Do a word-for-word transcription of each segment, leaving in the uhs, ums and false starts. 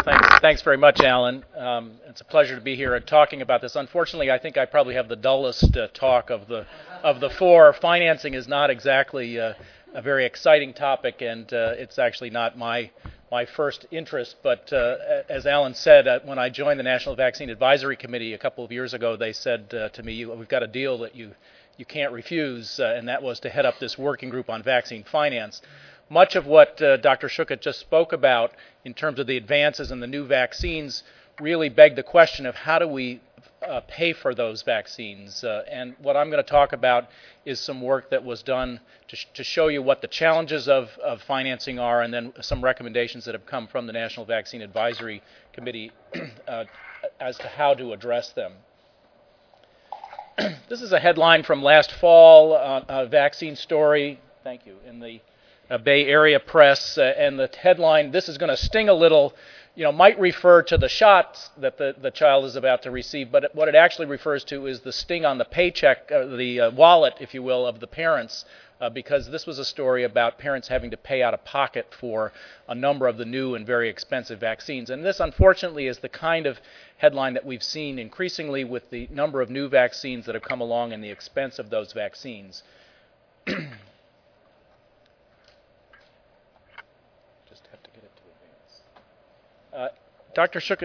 Thanks, thanks very much, Alan. Um, it's a pleasure to be here and talking about this. Unfortunately, I think I probably have the dullest uh, talk of the of the four. Financing is not exactly uh, a very exciting topic, and uh, it's actually not my my first interest. But uh, as Alan said, uh, when I joined the National Vaccine Advisory Committee a couple of years ago, they said uh, to me, "We've got a deal that you you can't refuse," uh, and that was to head up this working group on vaccine finance. Much of what uh, Doctor Schuchat just spoke about in terms of the advances in the new vaccines really beg the question of how do we uh, pay for those vaccines. Uh, and what I'm going to talk about is some work that was done to, sh- to show you what the challenges of, of financing are, and then some recommendations that have come from the National Vaccine Advisory Committee uh, as to how to address them. This is a headline from last fall, uh, a vaccine story, thank you, in the Uh, Bay Area Press, uh, and the headline, this is going to sting a little, you know, might refer to the shots that the, the child is about to receive, but it, what it actually refers to is the sting on the paycheck, uh, the uh, wallet, if you will, of the parents, uh, because this was a story about parents having to pay out of pocket for a number of the new and very expensive vaccines. And this, unfortunately, is the kind of headline that we've seen increasingly with the number of new vaccines that have come along and the expense of those vaccines. Uh, Doctor Schuchat,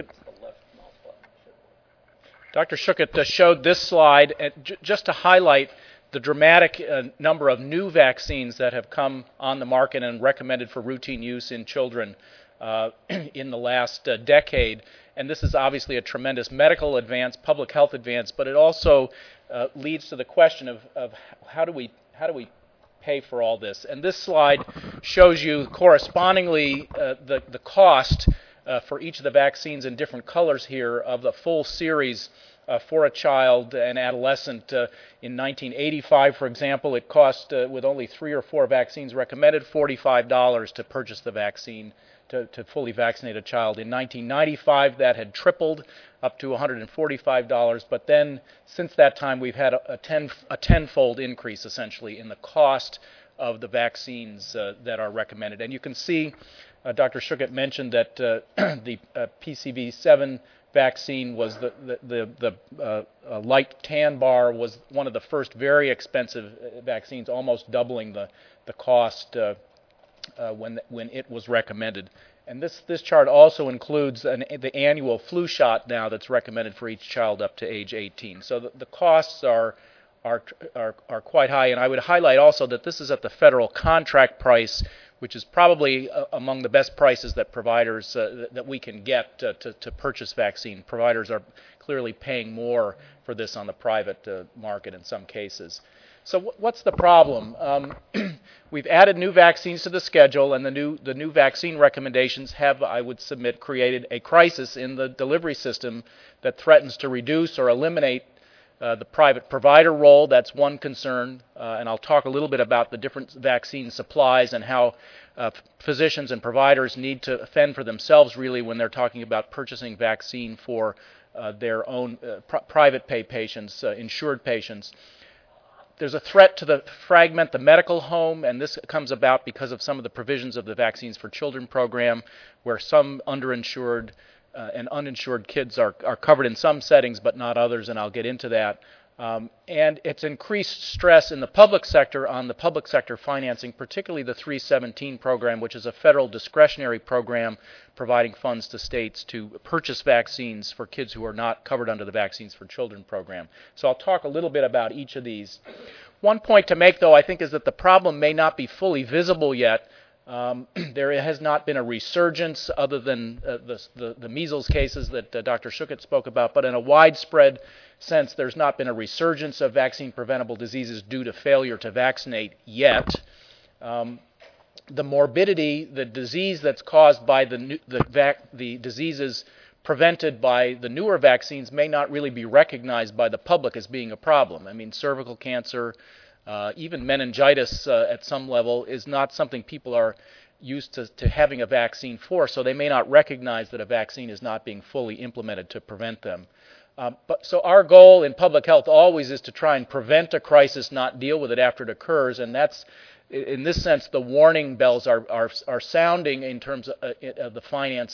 Doctor Schuchat uh, showed this slide uh, j- just to highlight the dramatic uh, number of new vaccines that have come on the market and recommended for routine use in children uh, in the last uh, decade. And this is obviously a tremendous medical advance, public health advance, but it also uh, leads to the question of, of how do we how do we pay for all this. And this slide shows you correspondingly uh, the the cost Uh, for each of the vaccines in different colors here of the full series uh, for a child and adolescent. Uh, in nineteen eighty-five, for example, it cost, uh, with only three or four vaccines recommended, forty-five dollars to purchase the vaccine to, to fully vaccinate a child. In nineteen ninety-five, that had tripled up to one hundred forty-five dollars, but then since that time we've had a, a, ten, a tenfold increase, essentially, in the cost of the vaccines uh, that are recommended. And you can see Uh, Doctor Schuchat mentioned that uh, the uh, P C V seven vaccine was the the the, the uh, uh, light tan bar was one of the first very expensive vaccines, almost doubling the the cost uh, uh, when when it was recommended. And this this chart also includes an, the annual flu shot now that's recommended for each child up to age eighteen. So the, the costs are are are are quite high. And I would highlight also that this is at the federal contract price, which is probably uh, among the best prices that providers uh, th- that we can get uh, to, to purchase vaccine. Providers are clearly paying more for this on the private uh, market in some cases. So w- what's the problem? Um, we've added new vaccines to the schedule, and the new the new vaccine recommendations have, I would submit, created a crisis in the delivery system that threatens to reduce or eliminate Uh, the private provider role. That's one concern, uh, and I'll talk a little bit about the different vaccine supplies and how uh, physicians and providers need to fend for themselves, really, when they're talking about purchasing vaccine for uh, their own uh, pr- private pay patients, uh, insured patients. There's a threat to the fragment the medical home, and this comes about because of some of the provisions of the Vaccines for Children program, where some underinsured Uh, and uninsured kids are, are covered in some settings, but not others, and I'll get into that. Um, and it's increased stress in the public sector on the public sector financing, particularly the three seventeen program, which is a federal discretionary program providing funds to states to purchase vaccines for kids who are not covered under the Vaccines for Children program. So I'll talk a little bit about each of these. One point to make, though, I think, is that the problem may not be fully visible yet. Um, there has not been a resurgence other than uh, the, the, the measles cases that uh, Doctor Schuchat spoke about, but in a widespread sense, there's not been a resurgence of vaccine-preventable diseases due to failure to vaccinate yet. Um, the morbidity, the disease that's caused by the, new, the, vac, the diseases prevented by the newer vaccines may not really be recognized by the public as being a problem. I mean, cervical cancer, Uh, even meningitis uh, at some level is not something people are used to, to having a vaccine for, so they may not recognize that a vaccine is not being fully implemented to prevent them. Um, but so our goal in public health always is to try and prevent a crisis, not deal with it after it occurs, and that's, in this sense, the warning bells are are, are sounding in terms of, uh, of the finance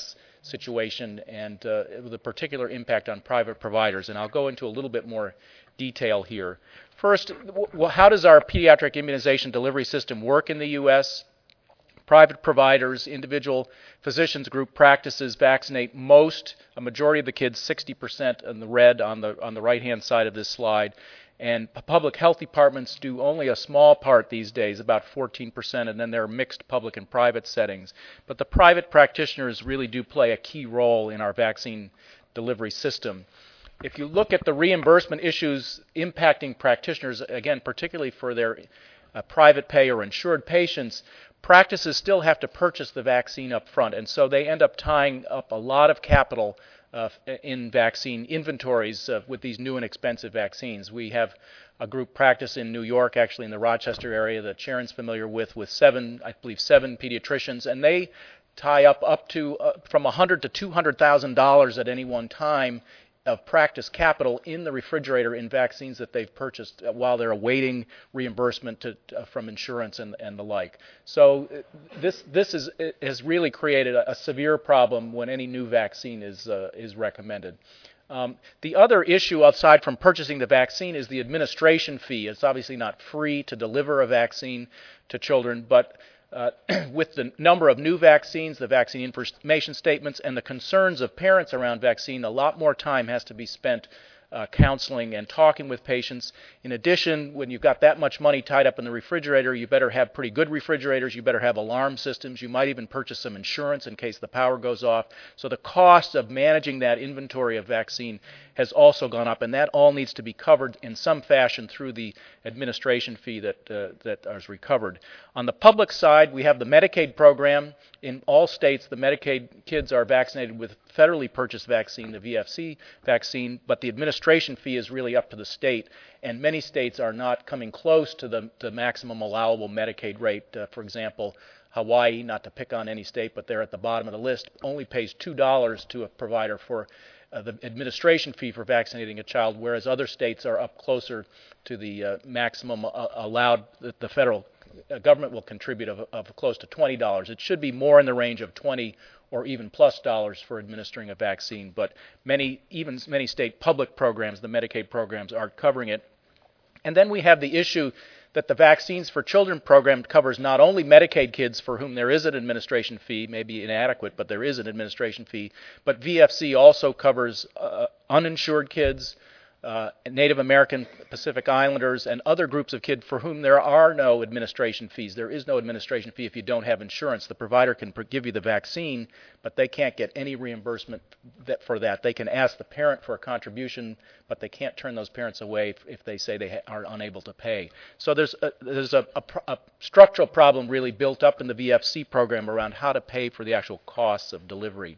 situation and uh, with a particular impact on private providers. And I'll go into a little bit more detail here. First, w- how does our pediatric immunization delivery system work in the U S? Private providers, individual physicians group practices vaccinate most, a majority of the kids, sixty percent in the red on the on the right-hand side of this slide. And public health departments do only a small part these days, about fourteen percent, and then there are mixed public and private settings. But the private practitioners really do play a key role in our vaccine delivery system. If you look at the reimbursement issues impacting practitioners, again, particularly for their uh, private pay or insured patients, practices still have to purchase the vaccine up front, and so they end up tying up a lot of capital uh, in vaccine inventories uh, with these new and expensive vaccines. We have a group practice in New York, actually in the Rochester area, that Sharon's familiar with, with seven, I believe, seven pediatricians, and they tie up up to uh, from one hundred thousand to two hundred thousand dollars at any one time of practice capital in the refrigerator in vaccines that they've purchased while they're awaiting reimbursement to, uh, from insurance and, and the like. So uh, this this is has really created a, a severe problem when any new vaccine is uh, is recommended. Um, the other issue, aside from purchasing the vaccine, is the administration fee. It's obviously not free to deliver a vaccine to children, but Uh, with the number of new vaccines, the vaccine information statements, and the concerns of parents around vaccine, a lot more time has to be spent uh, counseling and talking with patients. In addition, when you've got that much money tied up in the refrigerator, you better have pretty good refrigerators, you better have alarm systems, you might even purchase some insurance in case the power goes off. So the cost of managing that inventory of vaccine has also gone up, and that all needs to be covered in some fashion through the administration fee that uh, that is recovered. On the public side, we have the Medicaid program. In all states, the Medicaid kids are vaccinated with federally purchased vaccine, the V F C vaccine, but the administration fee is really up to the state, and many states are not coming close to the, the maximum allowable Medicaid rate. Uh, for example, Hawaii, not to pick on any state, but they're at the bottom of the list, only pays two dollars to a provider for Uh, the administration fee for vaccinating a child, whereas other states are up closer to the uh, maximum uh, allowed that the federal uh, government will contribute of, of close to twenty dollars. It should be more in the range of twenty or even plus dollars for administering a vaccine, but many, even many state public programs, the Medicaid programs, aren't covering it. And then we have the issue that the Vaccines for Children program covers not only Medicaid kids for whom there is an administration fee, maybe inadequate, but there is an administration fee, but V F C also covers uh, uninsured kids, uh, Native American, Pacific Islanders, and other groups of kids for whom there are no administration fees. There is no administration fee if you don't have insurance. The provider can give you the vaccine, but they can't get any reimbursement that, for that. They can ask the parent for a contribution, but they can't turn those parents away if, if they say they ha- are unable to pay. So there's a, there's a, a, a structural problem really built up in the V F C program around how to pay for the actual costs of delivery.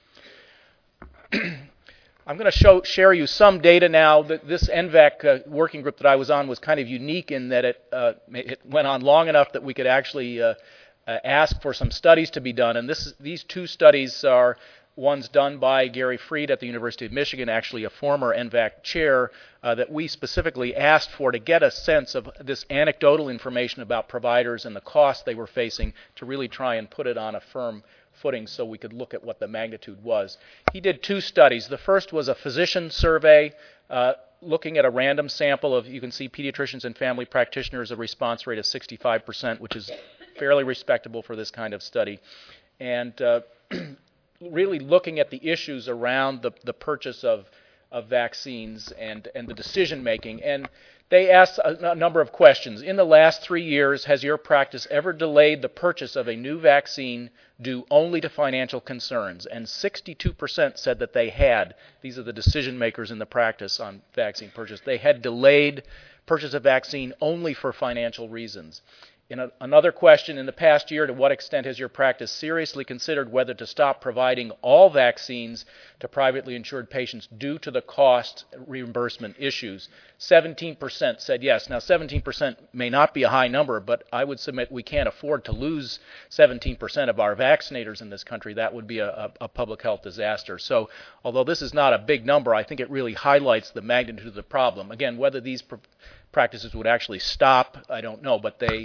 I'm going to show, share you some data now. That this N V A C uh, working group that I was on was kind of unique in that it, uh, it went on long enough that we could actually uh, uh, ask for some studies to be done. And this, these two studies are ones done by Gary Freed at the University of Michigan, actually a former N V A C chair, uh, that we specifically asked for to get a sense of this anecdotal information about providers and the costs they were facing to really try and put it on a firm footing so we could look at what the magnitude was. He did two studies. The first was a physician survey uh, looking at a random sample of, you can see pediatricians and family practitioners, a response rate of sixty-five percent, which is fairly respectable for this kind of study. And uh, really looking at the issues around the, the purchase of, of vaccines and, and the decision making. And they asked a, a number of questions. In the last three years, has your practice ever delayed the purchase of a new vaccine due only to financial concerns? And sixty-two percent said that they had. These are the decision makers in the practice on vaccine purchase. They had delayed purchase of vaccine only for financial reasons. In a, another question, in the past year, to what extent has your practice seriously considered whether to stop providing all vaccines to privately insured patients due to the cost reimbursement issues? seventeen percent said yes. Now, seventeen percent may not be a high number, but I would submit we can't afford to lose seventeen percent of our vaccinators in this country. That would be a, a, a public health disaster. So, although this is not a big number, I think it really highlights the magnitude of the problem. Again, whether these pr- practices would actually stop, I don't know, but they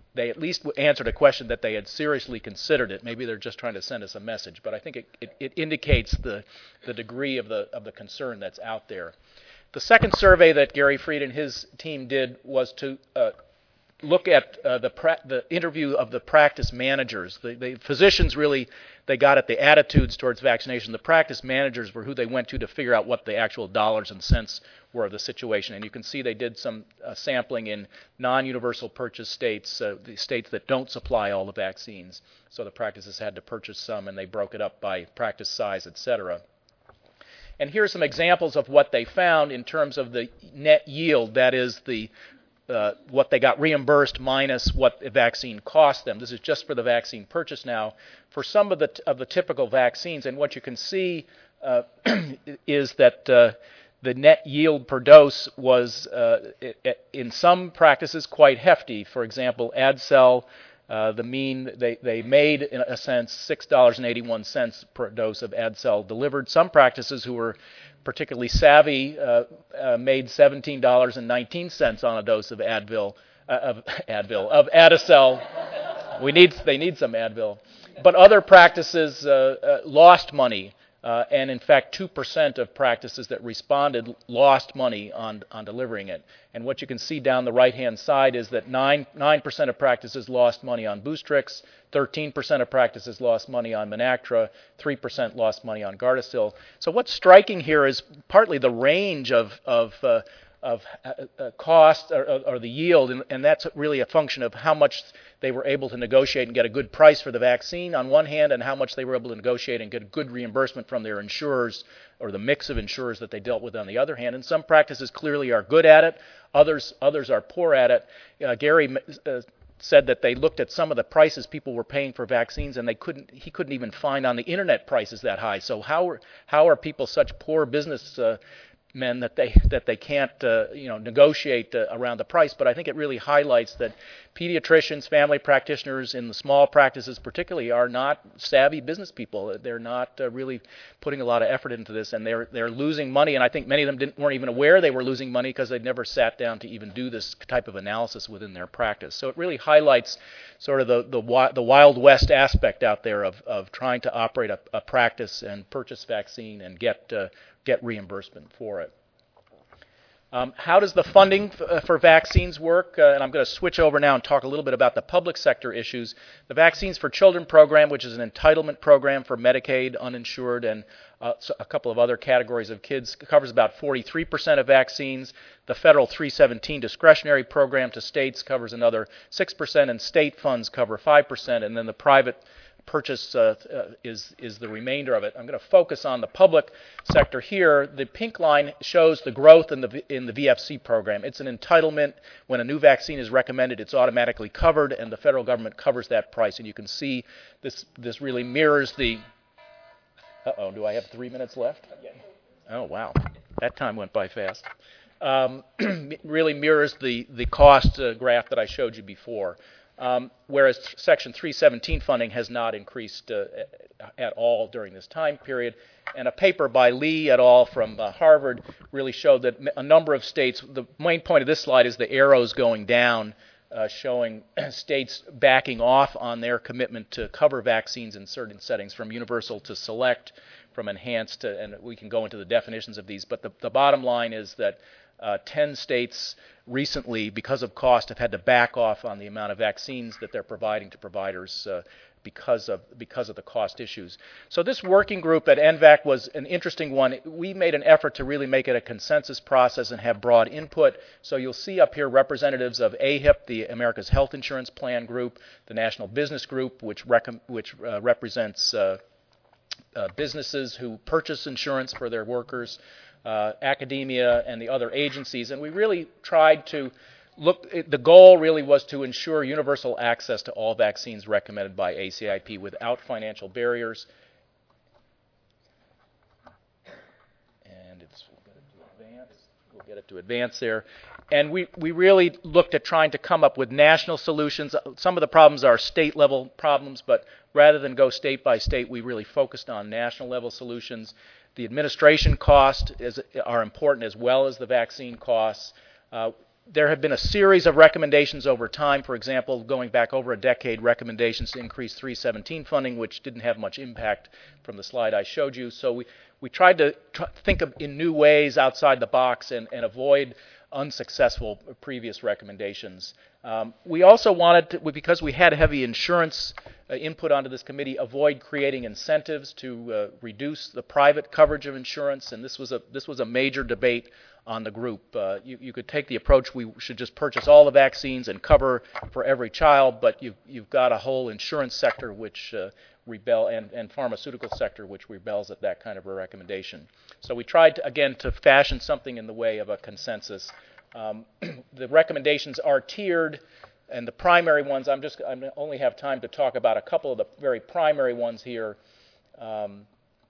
they at least answered a question that they had seriously considered it. Maybe they're just trying to send us a message, but I think it, it, it indicates the, the degree of the, of the concern that's out there. The second survey that Gary Freed and his team did was to uh, look at uh, the, pra- the interview of the practice managers. The, the physicians really, they got at the attitudes towards vaccination. The practice managers were who they went to to figure out what the actual dollars and cents were of the situation. And you can see they did some uh, sampling in non-universal purchase states, uh, the states that don't supply all the vaccines. So the practices had to purchase some, and they broke it up by practice size, et cetera. And here are some examples of what they found in terms of the net yield, that is the uh, what they got reimbursed minus what the vaccine cost them. This is just for the vaccine purchase now. For some of the t- of the typical vaccines, and what you can see uh, is that uh, the net yield per dose was, uh, in some practices, quite hefty. For example, Adcel, uh, the mean, they, they made, in a sense, six dollars and eighty-one cents per dose of Adcel delivered. Some practices who were particularly savvy uh, uh, made seventeen dollars and nineteen cents on a dose of Advil, uh, of Advil, of Adacel. We need, they need some Advil. But other practices uh, uh, lost money. Uh, and in fact, two percent of practices that responded lost money on, on delivering it. And what you can see down the right-hand side is that nine, nine percent of practices lost money on Boostrix, thirteen percent of practices lost money on Menactra, three percent lost money on Gardasil. So what's striking here is partly the range of, of, uh, of uh, uh, cost or, or the yield, and, and that's really a function of how much they were able to negotiate and get a good price for the vaccine on one hand, and how much they were able to negotiate and get a good reimbursement from their insurers or the mix of insurers that they dealt with on the other hand. And some practices clearly are good at it, others others are poor at it. Uh, Gary uh, said that they looked at some of the prices people were paying for vaccines, and they couldn't he couldn't even find on the internet prices that high. So how are, how are people such poor business uh, men that they that they can't uh, you know negotiate uh, around the price? But I think it really highlights that pediatricians, family practitioners in the small practices particularly are not savvy business people. They're not uh, really putting a lot of effort into this, and they're they're losing money. And I think many of them didn't, weren't even aware they were losing money because they'd never sat down to even do this type of analysis within their practice. So it really highlights sort of the the, the Wild West aspect out there of of trying to operate a, a practice and purchase vaccine and get uh, get reimbursement for it. Um, how does the funding f- uh, for vaccines work? Uh, and I'm going to switch over now and talk a little bit about the public sector issues. The Vaccines for Children program, which is an entitlement program for Medicaid, uninsured, and uh, so a couple of other categories of kids, covers about forty-three percent of vaccines. The federal three seventeen discretionary program to states covers another six percent, and state funds cover five percent, and then the private purchase uh, uh, is is the remainder of it. I'm going to focus on the public sector here. The pink line shows the growth in the in the V F C program. It's an entitlement. When a new vaccine is recommended, it's automatically covered, and the federal government covers that price. And you can see this this really mirrors the. Uh-oh, do I have three minutes left? Oh wow, that time went by fast. Um, really mirrors the the cost uh, graph that I showed you before. Um, whereas Section three seventeen funding has not increased uh, at all during this time period. And a paper by Lee et al. From uh, Harvard really showed that a number of states, the main point of this slide is the arrows going down, uh, showing states backing off on their commitment to cover vaccines in certain settings, from universal to select, from enhanced to, and we can go into the definitions of these. But the, the bottom line is that Uh, ten states recently, because of cost, have had to back off on the amount of vaccines that they're providing to providers uh, because of because of the cost issues. So this working group at N V A C was an interesting one. We made an effort to really make it a consensus process and have broad input. So you'll see up here representatives of A H I P, the America's Health Insurance Plan Group, the National Business Group, which, rec- which uh, represents uh, uh, businesses who purchase insurance for their workers, Uh, academia, and the other agencies, and we really tried to look, the goal really was to ensure universal access to all vaccines recommended by A C I P without financial barriers. And it's, we'll get it to advance, we'll get it to advance there. And we, we really looked at trying to come up with national solutions. Some of the problems are state-level problems, but rather than go state by state, we really focused on national-level solutions. The administration costs is, are important as well as the vaccine costs. Uh, there have been a series of recommendations over time. For example, going back over a decade, recommendations to increase three seventeen funding, which didn't have much impact from the slide I showed you. So we, we tried to tr think of in new ways outside the box and, and avoid unsuccessful previous recommendations. Um, we also wanted to, because we had heavy insurance uh, input onto this committee, avoid creating incentives to uh, reduce the private coverage of insurance, and this was a this was a major debate on the group. Uh, you, you could take the approach we should just purchase all the vaccines and cover for every child, but you've, you've got a whole insurance sector which uh, rebel and, and pharmaceutical sector which rebels at that kind of a recommendation. So we tried, to, again, to fashion something in the way of a consensus. Um, the recommendations are tiered, and the primary ones, I'm just, I only have time to talk about a couple of the very primary ones here. Um,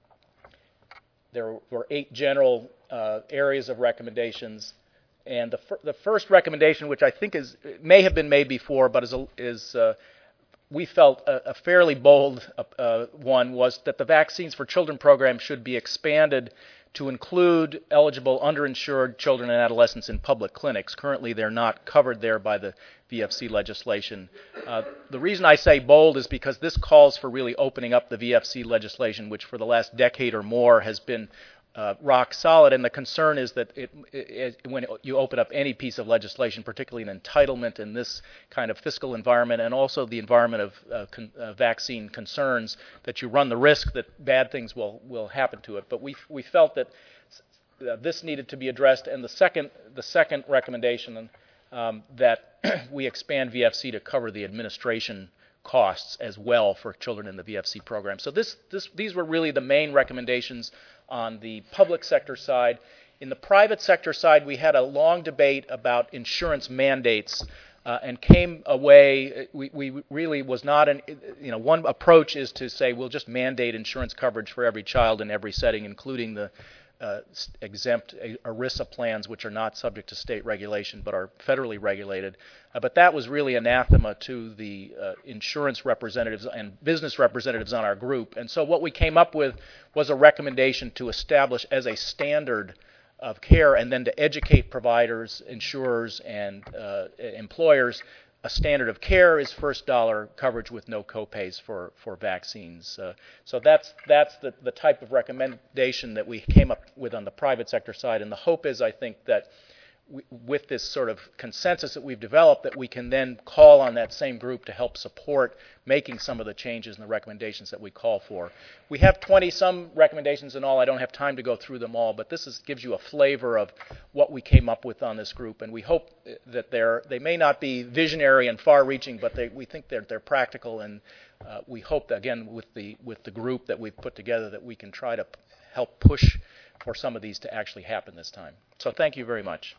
there were eight general uh, areas of recommendations, and the, fir the first recommendation, which I think is may have been made before, but is, a, is uh, we felt a, a fairly bold uh, one, was that the Vaccines for Children program should be expanded to include eligible underinsured children and adolescents in public clinics. Currently, they're not covered there by the V F C legislation. Uh, the reason I say bold is because this calls for really opening up the V F C legislation, which for the last decade or more has been uh, rock solid. And the concern is that it, it, it, when you open up any piece of legislation, particularly an entitlement in this kind of fiscal environment and also the environment of uh, con uh, vaccine concerns, that you run the risk that bad things will, will happen to it. But we, we felt that uh, this needed to be addressed. And the second, the second recommendation, um, that we expand V F C to cover the administration costs as well for children in the V F C program. So this, this, these were really the main recommendations on the public sector side. In the private sector side, we had a long debate about insurance mandates uh, and came away, we, we really was not an, you know, one approach is to say we'll just mandate insurance coverage for every child in every setting, including the Uh, exempt ERISA plans, which are not subject to state regulation but are federally regulated. Uh, but that was really anathema to the uh, insurance representatives and business representatives on our group. And so what we came up with was a recommendation to establish as a standard of care and then to educate providers, insurers, and uh, employers. A standard of care is first dollar coverage with no copays for, for vaccines. Uh, so that's, that's the, the type of recommendation that we came up with on the private sector side. And the hope is, I think, that we, with this sort of consensus that we've developed, that we can then call on that same group to help support making some of the changes and the recommendations that we call for. We have twenty-some recommendations in all. I don't have time to go through them all, but this is, gives you a flavor of what we came up with on this group. And we hope that they're, they may not be visionary and far-reaching, but they, we think they're, they're practical. And uh, we hope that, again, with the, with the group that we've put together, that we can try to p help push for some of these to actually happen this time. So thank you very much.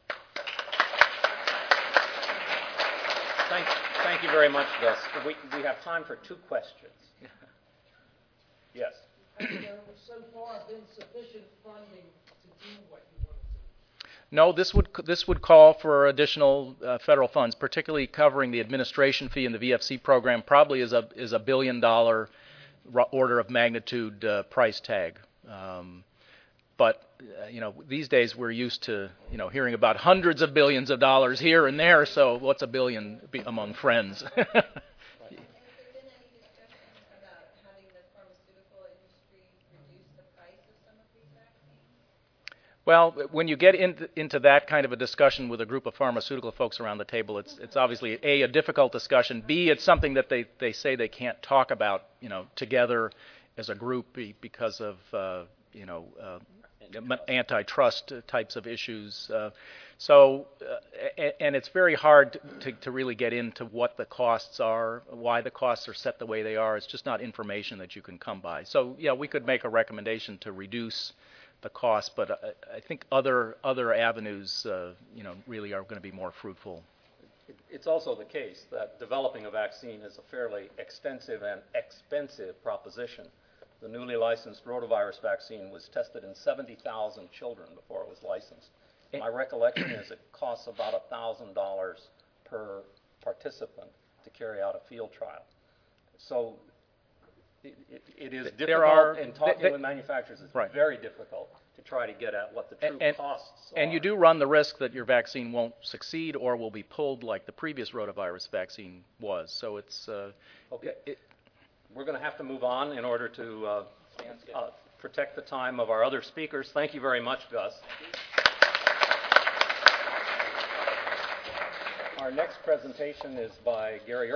Thank, thank you very much, Gus. We, we have time for two questions. Yes. Has there so far been sufficient funding to do what you want to do? No, this would this would call for additional uh, federal funds, particularly covering the administration fee in the V F C program. Probably is a is a billion dollar order of magnitude uh, price tag. Um, But uh, you know, these days we're used to you know hearing about hundreds of billions of dollars here and there. So what's a billion be among friends? Has there been any discussion about having the pharmaceutical industry reduce the price of some of these vaccines? Well, when you get into, into that kind of a discussion with a group of pharmaceutical folks around the table, it's it's obviously a a difficult discussion. B, it's something that they they say they can't talk about you know together as a group because of uh, you know. Uh, antitrust types of issues. Uh, so, uh, and it's very hard to, to really get into what the costs are, why the costs are set the way they are. It's just not information that you can come by. So, yeah, we could make a recommendation to reduce the cost, but I, I think other other avenues, uh, you know, really are going to be more fruitful. It's also the case that developing a vaccine is a fairly extensive and expensive proposition. The newly licensed rotavirus vaccine was tested in seventy thousand children before it was licensed. My recollection is it costs about one thousand dollars per participant to carry out a field trial. So it, it- it is There difficult, are- in talking they- with manufacturers, it's Right. very difficult to try to get at what the true And- costs And you are. do run the risk that your vaccine won't succeed or will be pulled like the previous rotavirus vaccine was. So it's uh, Okay. it, We're going to have to move on in order to uh, uh, protect the time of our other speakers. Thank you very much, Gus. Our next presentation is by Gary